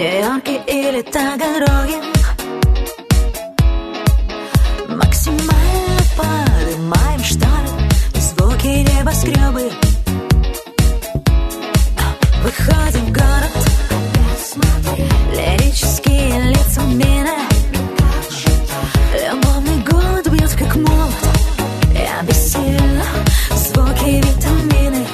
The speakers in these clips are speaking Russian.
Нью-Йорке или Таганроге. Максимально поднимаем шторы, звуки небоскребы. Выходим в город, лирические лица мины. Любовный голод бьет как молот, я бессильна, звуки витамины.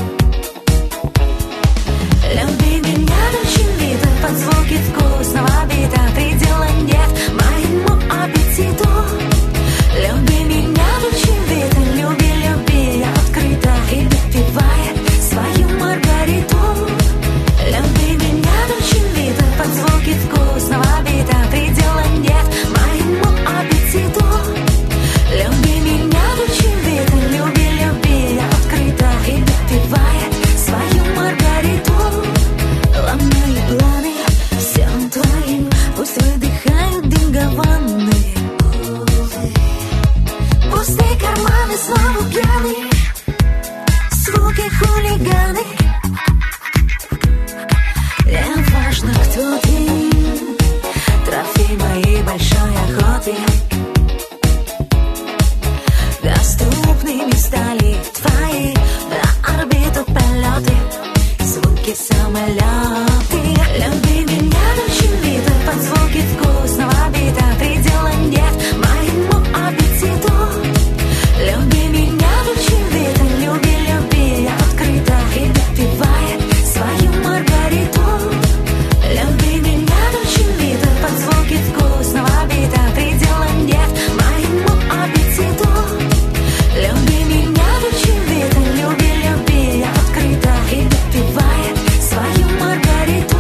Люби меня, научи вида, под звуки вкусного бита. Предела нет моему аппетиту. Люби меня, научи вида, люби, люби, я открыта и допивая свою маргариту. Люби меня, научи вида, под звуки вкусного бита. Предела нет моему аппетиту. Люби меня, научи вида, люби, люби, я открыта и допивая свою маргариту. Ломаю планы всем твоим, пусть выдыхают дымгованные. Пустые карманы снова пьяные, звуки хулиганы. Не важно, кто ты, трофей моей большой охоты. Доступными стали твои на орбиту полеты, звуки самолеты. Люби меня, научи вида, под звуки вкусного бита. Предела нет моему аппетиту. Люби меня, научи вида, люби, люби, я открыта и допивая свою маргариту. Люби меня, научи вида, под звуки вкусного бита. Предела нет моему аппетиту. Люби меня, научи вида, люби, люби, я открыта и допивая свою маргариту.